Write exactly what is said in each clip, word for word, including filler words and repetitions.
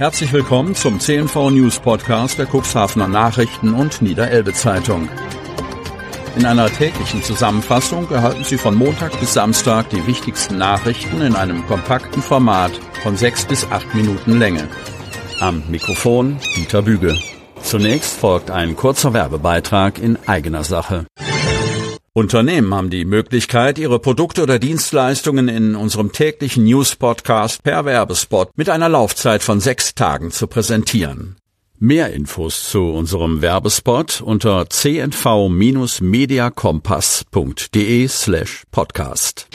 Herzlich willkommen zum C N V News Podcast der Cuxhavener Nachrichten und Niederelbe Zeitung. In einer täglichen Zusammenfassung erhalten Sie von Montag bis Samstag die wichtigsten Nachrichten in einem kompakten Format von sechs bis acht Minuten Länge. Am Mikrofon Dieter Büge. Zunächst folgt ein kurzer Werbebeitrag in eigener Sache. Unternehmen haben die Möglichkeit, ihre Produkte oder Dienstleistungen in unserem täglichen News-Podcast per Werbespot mit einer Laufzeit von sechs Tagen zu präsentieren. Mehr Infos zu unserem Werbespot unter c n v Bindestrich mediakompass punkt de slash podcast.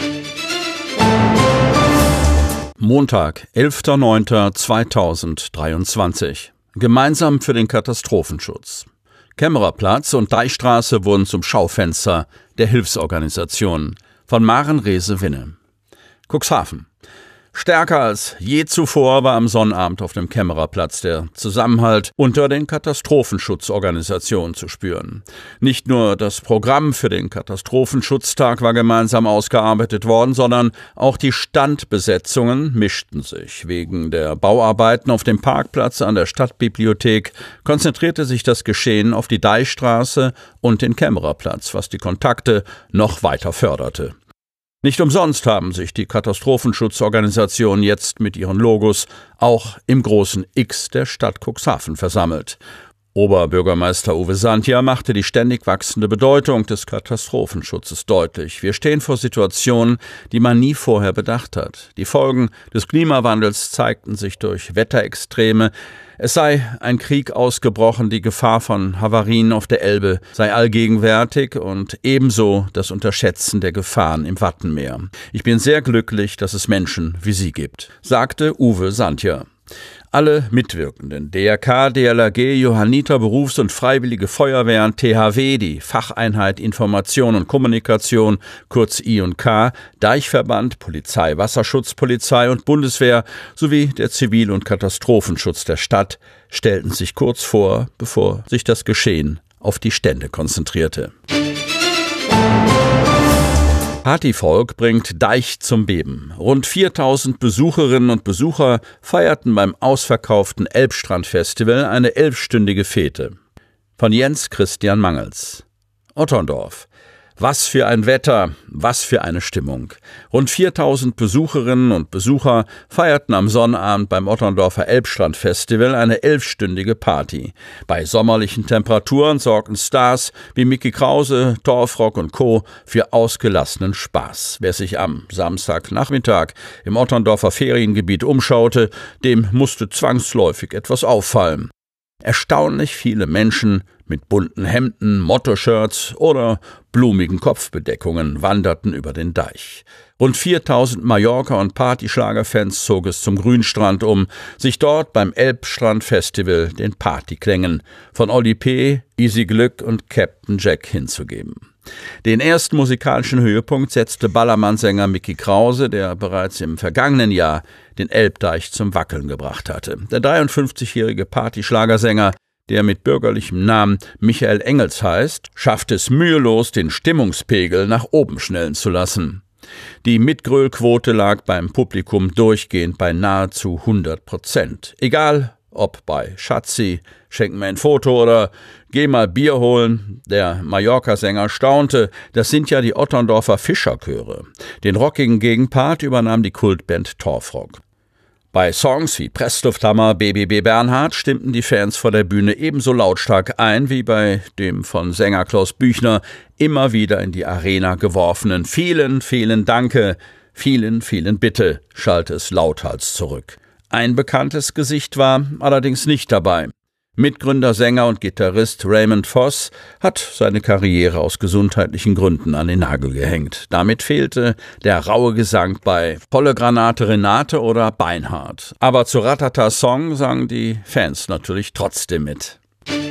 Montag, elfter neunter zweitausenddreiundzwanzig. Gemeinsam für den Katastrophenschutz. Kämmererplatz und Deichstraße wurden zum Schaufenster der Hilfsorganisationen. Von Maren Rehse-Winne. Cuxhaven. Stärker als je zuvor war am Sonnabend auf dem Kämmererplatz der Zusammenhalt unter den Katastrophenschutzorganisationen zu spüren. Nicht nur das Programm für den Katastrophenschutztag war gemeinsam ausgearbeitet worden, sondern auch die Standbesetzungen mischten sich. Wegen der Bauarbeiten auf dem Parkplatz an der Stadtbibliothek konzentrierte sich das Geschehen auf die Deichstraße und den Kämmererplatz, was die Kontakte noch weiter förderte. Nicht umsonst haben sich die Katastrophenschutzorganisationen jetzt mit ihren Logos auch im großen X der Stadt Cuxhaven versammelt. Oberbürgermeister Uwe Santja machte die ständig wachsende Bedeutung des Katastrophenschutzes deutlich. Wir stehen vor Situationen, die man nie vorher bedacht hat. Die Folgen des Klimawandels zeigten sich durch Wetterextreme. Es sei ein Krieg ausgebrochen, die Gefahr von Havarien auf der Elbe sei allgegenwärtig und ebenso das Unterschätzen der Gefahren im Wattenmeer. Ich bin sehr glücklich, dass es Menschen wie Sie gibt, sagte Uwe Santja. Alle Mitwirkenden, D R K, D L R G, Johanniter Berufs- und Freiwillige Feuerwehren, T H W, die Facheinheit Information und Kommunikation, kurz I und K, Deichverband, Polizei, Wasserschutzpolizei und Bundeswehr sowie der Zivil- und Katastrophenschutz der Stadt stellten sich kurz vor, bevor sich das Geschehen auf die Stände konzentrierte. Partyvolk bringt Deich zum Beben. Rund viertausend Besucherinnen und Besucher feierten beim ausverkauften Elbstrand-Festival eine elfstündige Fete. Von Jens Christian Mangels. Otterndorf. Was für ein Wetter, was für eine Stimmung. Rund viertausend Besucherinnen und Besucher feierten am Sonnabend beim Otterndorfer Elbstrand-Festival eine elfstündige Party. Bei sommerlichen Temperaturen sorgten Stars wie Micky Krause, Torfrock und Co. für ausgelassenen Spaß. Wer sich am Samstagnachmittag im Otterndorfer Feriengebiet umschaute, dem musste zwangsläufig etwas auffallen. Erstaunlich viele Menschen mit bunten Hemden, Motto-Shirts oder blumigen Kopfbedeckungen wanderten über den Deich. Rund viertausend Mallorca- und Partyschlagerfans zog es zum Grünstrand, um sich dort beim Elbstrand-Festival den Partyklängen von Oli P., Easy Glück und Captain Jack hinzugeben. Den ersten musikalischen Höhepunkt setzte Ballermann-Sänger Micky Krause, der bereits im vergangenen Jahr den Elbdeich zum Wackeln gebracht hatte. Der dreiundfünfzigjährige Partyschlagersänger, der mit bürgerlichem Namen Michael Engels heißt, schafft es mühelos, den Stimmungspegel nach oben schnellen zu lassen. Die Mitgrölquote lag beim Publikum durchgehend bei nahezu hundert Prozent. Egal, ob bei Schatzi, schenk mir ein Foto oder geh mal Bier holen. Der Mallorca-Sänger staunte, das sind ja die Otterndorfer Fischerchöre. Den rockigen Gegenpart übernahm die Kultband Torfrock. Bei Songs wie Presslufthammer, B B B Bernhard stimmten die Fans vor der Bühne ebenso lautstark ein wie bei dem von Sänger Klaus Büchner immer wieder in die Arena geworfenen Vielen, vielen Danke, vielen, vielen Bitte, schallte es lauthals zurück. Ein bekanntes Gesicht war allerdings nicht dabei. Mitgründer, Sänger und Gitarrist Raymond Voss hat seine Karriere aus gesundheitlichen Gründen an den Nagel gehängt. Damit fehlte der raue Gesang bei Volle Granate Renate oder Beinhard. Aber zu Ratata Song sangen die Fans natürlich trotzdem mit.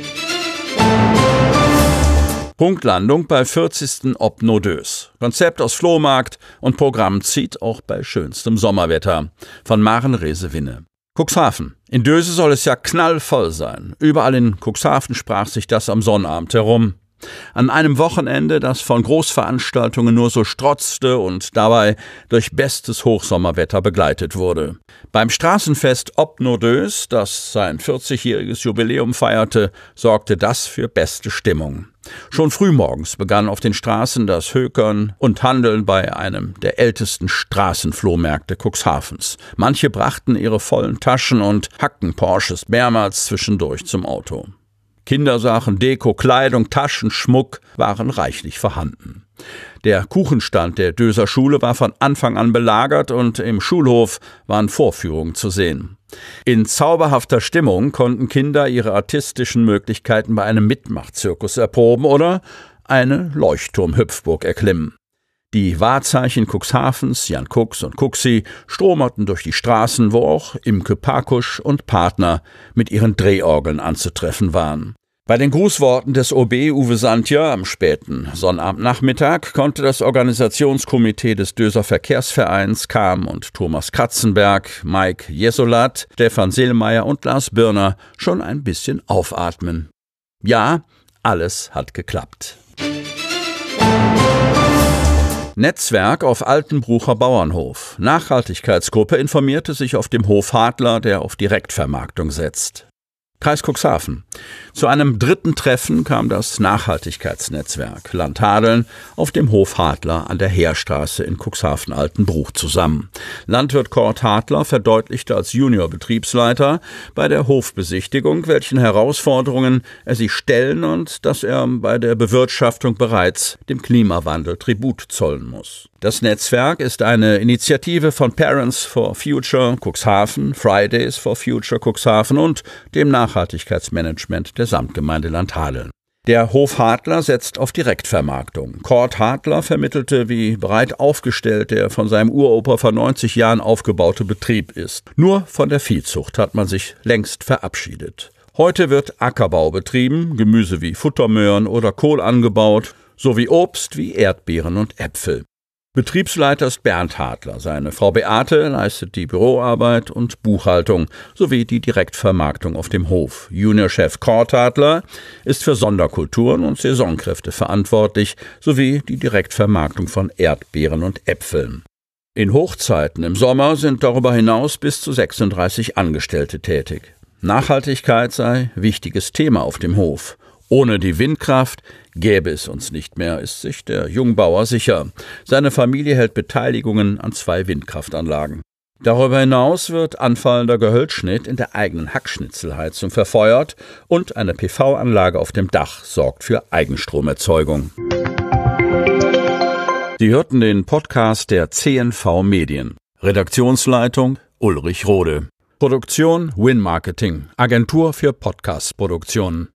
Punktlandung bei vierzigsten Obnodös. Konzept aus Flohmarkt und Programm zieht auch bei schönstem Sommerwetter. Von Maren Rehse-Winne. Cuxhaven. In Döse soll es ja knallvoll sein. Überall in Cuxhaven sprach sich das am Sonnabend herum. An einem Wochenende, das von Großveranstaltungen nur so strotzte und dabei durch bestes Hochsommerwetter begleitet wurde. Beim Straßenfest Obnodös, das sein vierzigjähriges Jubiläum feierte, sorgte das für beste Stimmung. Schon frühmorgens begann auf den Straßen das Hökern und Handeln bei einem der ältesten Straßenflohmärkte Cuxhavens. Manche brachten ihre vollen Taschen und hackten Porsches mehrmals zwischendurch zum Auto. Kindersachen, Deko, Kleidung, Taschen, Schmuck waren reichlich vorhanden. Der Kuchenstand der Döser Schule war von Anfang an belagert und im Schulhof waren Vorführungen zu sehen. In zauberhafter Stimmung konnten Kinder ihre artistischen Möglichkeiten bei einem Mitmachzirkus erproben oder eine Leuchtturmhüpfburg erklimmen. Die Wahrzeichen Cuxhavens, Jan Kux und Kuxi, stromerten durch die Straßen, wo auch Imke Pakusch und Partner mit ihren Drehorgeln anzutreffen waren. Bei den Grußworten des O B Uwe Santja am späten Sonnabendnachmittag konnte das Organisationskomitee des Döser Verkehrsvereins Kam und Thomas Katzenberg, Mike Jesolat, Stefan Seelmeier und Lars Birner schon ein bisschen aufatmen. Ja, alles hat geklappt. Netzwerk auf Altenbrucher Bauernhof. Nachhaltigkeitsgruppe informierte sich auf dem Hof Hadler, der auf Direktvermarktung setzt. Kreis Cuxhaven. Zu einem dritten Treffen kam das Nachhaltigkeitsnetzwerk Land Hadeln auf dem Hof Hadler an der Heerstraße in Cuxhaven-Altenbruch zusammen. Landwirt Kurt Hadler verdeutlichte als Junior-Betriebsleiter bei der Hofbesichtigung, welchen Herausforderungen er sich stellen und dass er bei der Bewirtschaftung bereits dem Klimawandel Tribut zollen muss. Das Netzwerk ist eine Initiative von Parents for Future Cuxhaven, Fridays for Future Cuxhaven und dem Nachhaltigkeitsmanagement der Samtgemeinde Land Hadeln. Der Hof Hadler setzt auf Direktvermarktung. Kurt Hadler vermittelte, wie breit aufgestellt der von seinem Uropa vor neunzig Jahren aufgebaute Betrieb ist. Nur von der Viehzucht hat man sich längst verabschiedet. Heute wird Ackerbau betrieben, Gemüse wie Futtermöhren oder Kohl angebaut, sowie Obst wie Erdbeeren und Äpfel. Betriebsleiter ist Bernd Hadler. Seine Frau Beate leistet die Büroarbeit und Buchhaltung sowie die Direktvermarktung auf dem Hof. Juniorchef Kurt Hadler ist für Sonderkulturen und Saisonkräfte verantwortlich sowie die Direktvermarktung von Erdbeeren und Äpfeln. In Hochzeiten im Sommer sind darüber hinaus bis zu sechsunddreißig Angestellte tätig. Nachhaltigkeit sei wichtiges Thema auf dem Hof. Ohne die Windkraft gäbe es uns nicht mehr, ist sich der Jungbauer sicher. Seine Familie hält Beteiligungen an zwei Windkraftanlagen. Darüber hinaus wird anfallender Gehölzschnitt in der eigenen Hackschnitzelheizung verfeuert und eine P V-Anlage auf dem Dach sorgt für Eigenstromerzeugung. Sie hörten den Podcast der C N V Medien. Redaktionsleitung Ulrich Rode. Produktion Win Marketing, Agentur für Podcast-Produktionen.